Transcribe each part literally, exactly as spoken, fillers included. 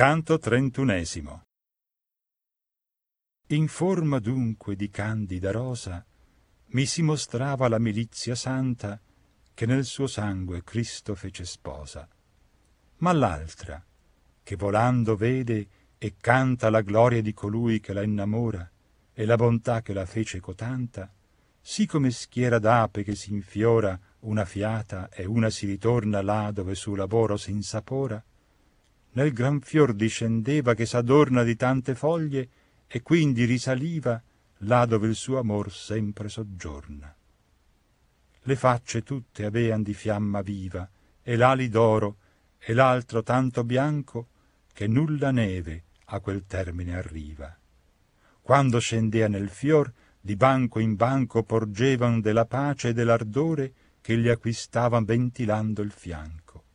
Canto trentunesimo. In forma dunque di candida rosa mi si mostrava la milizia santa che nel suo sangue Cristo fece sposa. Ma l'altra, che volando vede e canta la gloria di colui che la innamora e la bontà che la fece cotanta, sì come schiera d'ape che si infiora una fiata e una si ritorna là dove suo lavoro si insapora, nel gran fior discendeva che s'adorna di tante foglie e quindi risaliva là dove il suo amor sempre soggiorna. Le facce tutte avean di fiamma viva e l'ali d'oro e l'altro tanto bianco che nulla neve a quel termine arriva. Quando scendea nel fior, di banco in banco porgevan della pace e dell'ardore che gli acquistavan ventilando il fianco.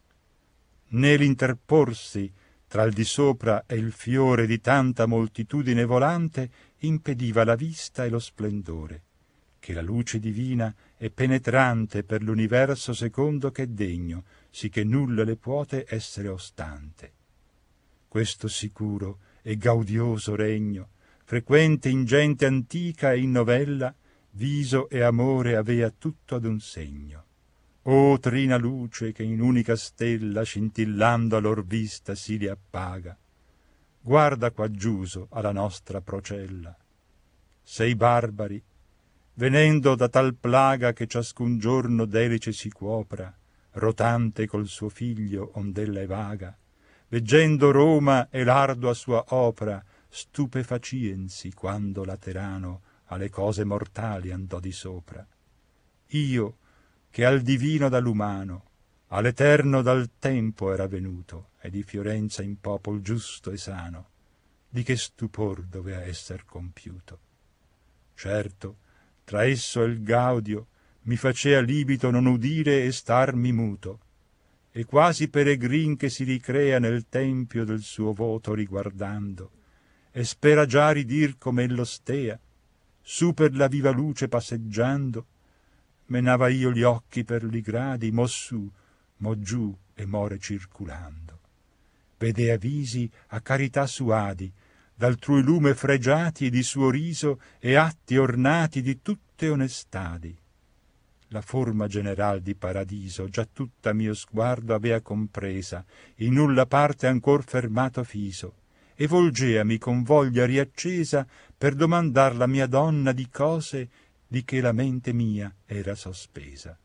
Né l'interporsi tra il di sopra e il fiore di tanta moltitudine volante impediva la vista e lo splendore, che la luce divina è penetrante per l'universo secondo che è degno, sì che nulla le puote essere ostante. Questo sicuro e gaudioso regno, frequente in gente antica e in novella, viso e amore avea tutto ad un segno. O trina luce che in unica stella scintillando a lor vista si li appaga, guarda quaggiuso alla nostra procella. Sei barbari, venendo da tal plaga che ciascun giorno delice si cuopra, rotante col suo figlio ond'ella è vaga, veggendo Roma e l'ardua sua opra, stupefaciensi quando Laterano alle cose mortali andò di sopra. Io, che al divino dall'umano, all'eterno dal tempo era venuto, e di Fiorenza in popol giusto e sano, di che stupor dovea esser compiuto. Certo, tra esso e il gaudio mi facea libito non udire e starmi muto, e quasi peregrin che si ricrea nel tempio del suo voto riguardando, e spera già ridir com'ello stea, su per la viva luce passeggiando, menava io gli occhi per li gradi, mo su, mo giù e more circulando. Vedea visi a carità suadi, d'altrui lume fregiati e di suo riso e atti ornati di tutte onestadi. La forma general di paradiso già tutta mio sguardo avea compresa, in nulla parte ancor fermato fiso, e volgeami con voglia riaccesa per domandar la mia donna di cose di che la mente mia era sospesa.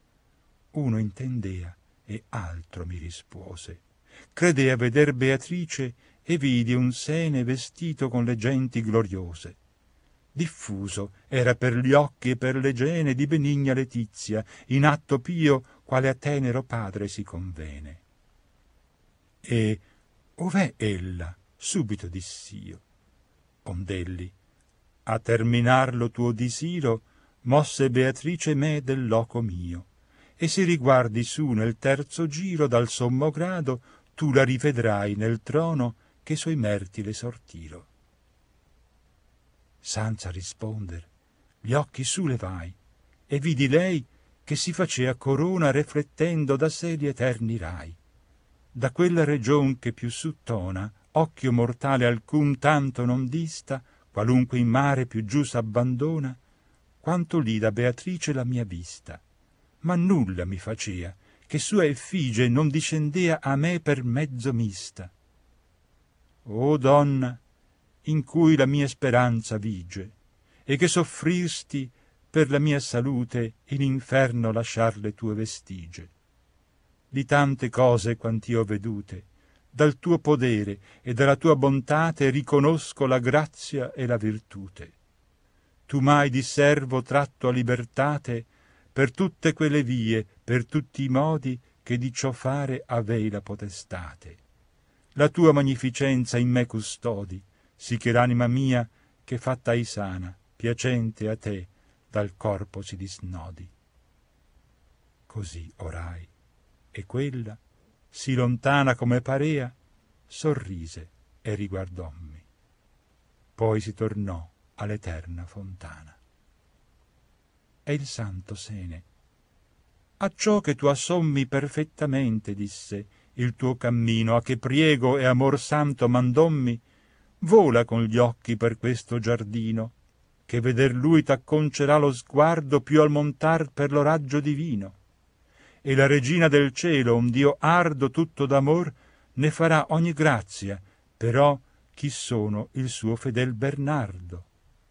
Uno intendea e altro mi rispose. Credea veder Beatrice e vidi un sene vestito con le genti gloriose. Diffuso era per gli occhi e per le gene di benigna letizia, in atto pio quale a tenero padre si convene. E ov'è ella? Subito diss'io. Ond'elli, a terminar lo tuo disiro, mosse Beatrice me del loco mio, e se riguardi su nel terzo giro dal sommo grado, tu la rivedrai nel trono che suoi merti le sortiro. Senza risponder, gli occhi su levai, e vidi lei che si facea corona reflettendo da sé gli eterni rai. Da quella region che più suttona, occhio mortale alcun tanto non dista, qualunque in mare più giù s'abbandona, quanto lì da Beatrice la mia vista. Ma nulla mi facea, che sua effigie non discendea a me per mezzo mista. O donna, in cui la mia speranza vige, e che soffrirsti per la mia salute in inferno lasciar le tue vestigie. Di tante cose quant'io ho vedute, dal tuo podere e dalla tua bontate riconosco la grazia e la virtute. Tu m'hai di servo tratto a libertate per tutte quelle vie, per tutti i modi che di ciò fare avei la potestate. La tua magnificenza in me custodi, sì che l'anima mia, che fattai sana, piacente a te, dal corpo si disnodi. Così orai, e quella, sì lontana come parea, sorrise e riguardommi. Poi si tornò all'eterna fontana. E il santo sene: acciò che tu assommi perfettamente, disse, il tuo cammino, a che priego e amor santo mandommi, vola con gli occhi per questo giardino, che veder lui t'acconcerà lo sguardo più al montar per lo raggio divino. E la regina del cielo, un Dio ardo tutto d'amor, ne farà ogni grazia, però chi sono il suo fedel Bernardo?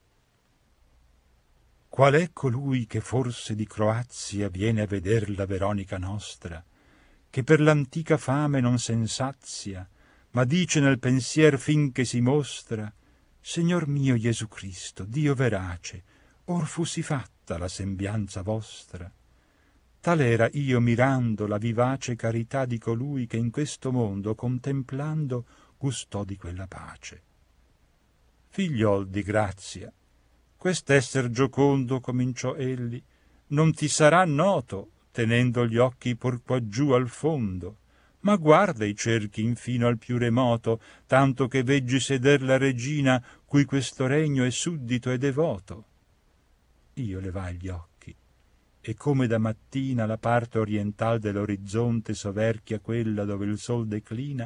Qual è colui che forse di Croazia viene a veder la Veronica nostra, che per l'antica fame non s'ensazia, ma dice nel pensier fin che si mostra: Signor mio Gesù Cristo, Dio verace, or fussi fatta la sembianza vostra. Tal era io mirando la vivace carità di colui che in questo mondo contemplando gustò di quella pace. Figliol di grazia, quest'esser giocondo, cominciò egli, non ti sarà noto, tenendo gli occhi por quaggiù al fondo, ma guarda i cerchi infino al più remoto, tanto che veggi seder la regina cui questo regno è suddito e devoto. Io levai gli occhi, e come da mattina la parte oriental dell'orizzonte soverchia quella dove il sol declina,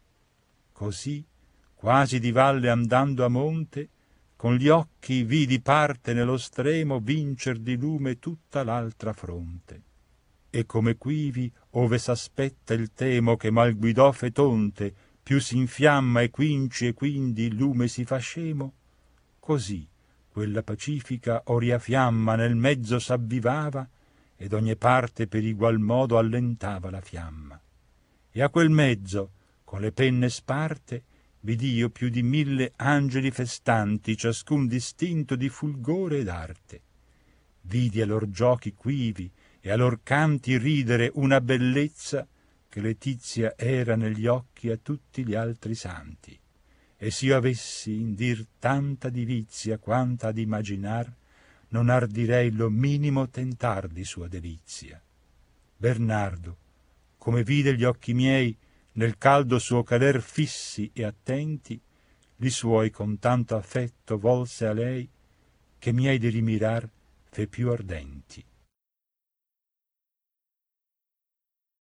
così, quasi di valle andando a monte, con gli occhi vidi parte nello stremo vincer di lume tutta l'altra fronte. E come quivi, ove s'aspetta il temo che mal guidò fetonte, più s'infiamma e quinci e quindi il lume si fa scemo, così quella pacifica oria fiamma nel mezzo s'avvivava ed ogni parte per igual modo allentava la fiamma. E a quel mezzo, con le penne sparte, vid'io più di mille angeli festanti, ciascun distinto di fulgore ed arte. Vidi a lor giochi quivi e a lor canti ridere una bellezza che letizia era negli occhi a tutti gli altri santi. E s'io avessi in dir tanta divizia quanta ad immaginar, non ardirei lo minimo tentar di sua delizia. Bernardo, come vide gli occhi miei nel caldo suo cader fissi e attenti, li suoi con tanto affetto volse a lei, che miei di rimirar fe più ardenti.